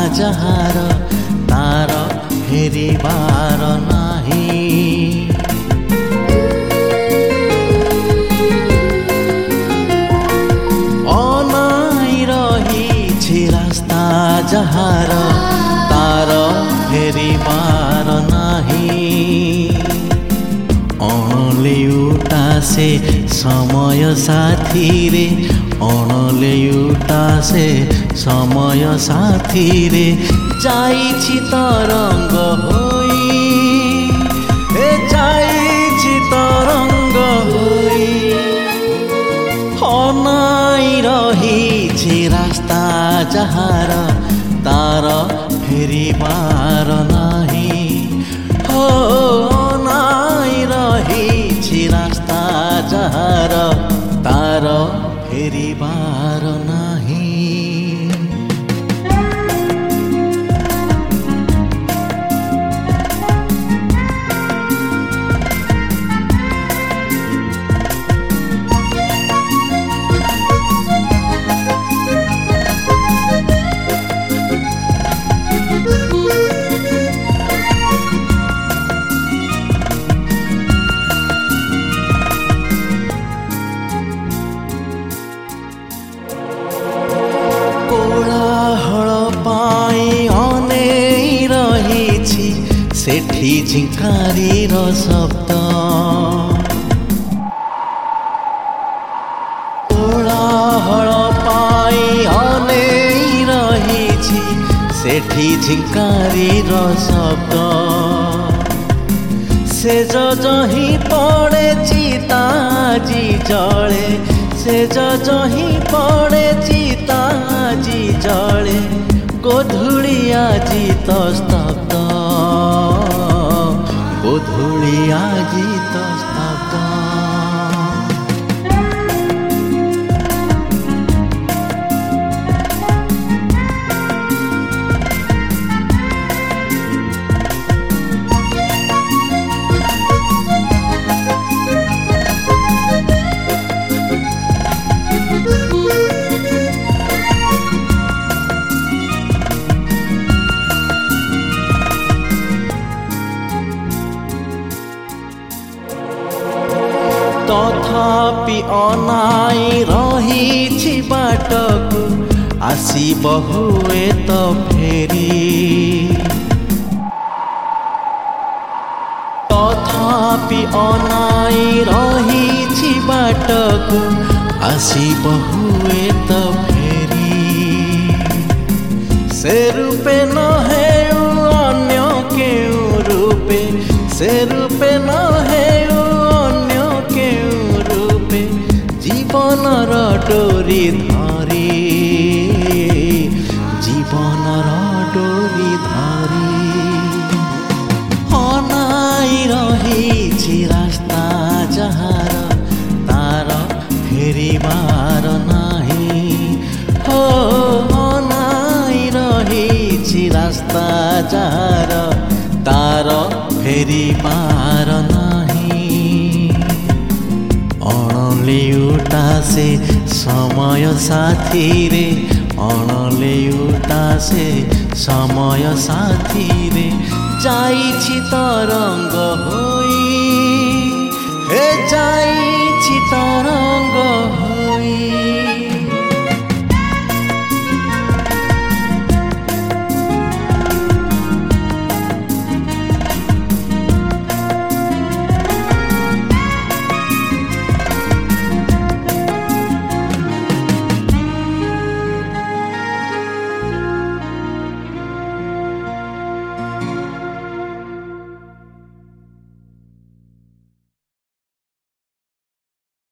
ଯାହାର ତାର ଫେରିବାର ନାହିଁ। ଅନାଇ ରହିଛି ରାସ୍ତା ଯାହାର ତାର ଫେରିବାର ନାହିଁ। ଅଣଲେଉଟା ସେ ସମୟ ସାଥିରେ, ଅଣଲେଉଟା ସେ ସମୟ ସାଥିରେ ଯାଇଛି ତରଙ୍ଗ ହୋଇ, ଯାଇଛି ତରଙ୍ଗ ହୋଇ। ଅନାଇ ରହିଛି ରାସ୍ତା ଯାହାର ତାର ଫେରିବାର ନାହିଁ। ଅନାଇ ରହିଛି ରାସ୍ତା ଯାହାର ତାର ଫେରିବାର ନାହିଁ। କୋଳାହଳ ପାଇଁ ଅନେଇ ରହିଛି ସେଠି ଝିଙ୍କାରୀର ଶବ୍ଦ। କୋଳାହଳ ପାଇଁ ଅନେଇ ରହିଛି ସେଠି ଝିଙ୍କାରୀର ଶବ୍ଦ। ସେ ଯହିଁ ପଡ଼େ ଚିତା ଆଜି ଜଳେ, ସେ ଯହିଁ ପଡ଼େ ଚିତା ଆଜି ଜଳେ। ଗୋଧୂଳି ଆଜି ତ ସ୍ତବ୍ଧ, ଗୋଧୂଳି ଆଜି ତ ସ୍ତବ୍ଧ। ତଥାପି ଅନାଇ ରହିଛି ବାଟକୁ, ଆସିବ ହୁଏତ ଫେରି। ତଥାପି ଅନାଇ ରହିଛି ବାଟକୁ, ଆସିବ ହୁଏତ ଫେରି। ସେ ରୂପେ ନ ହେଉ ଅନ୍ୟ କେଉଁ ରୂପେ, ସେ ରୂପେ ନ ହେଉ ଜୀବନର ଡୋରି ଧରି, ଜୀବନର ଡୋରି ଧରି। ଅନାଇ ରହିଛି ରାସ୍ତା ଯାହାର ତାର ଫେରିବାର ନାହିଁ। ଅନାଇ ରହିଛି ରାସ୍ତା ଯାହାର ତାର ଫେରିବାର ନାହିଁ। ଅଣଲେଉଟା ସେ ସମୟ ସାଥିରେ, ଅଣଲେଉଟା ସେ ସମୟ ସାଥିରେ ଯାଇଛି ତରଙ୍ଗ ହୋଇ, ଯାଇଛି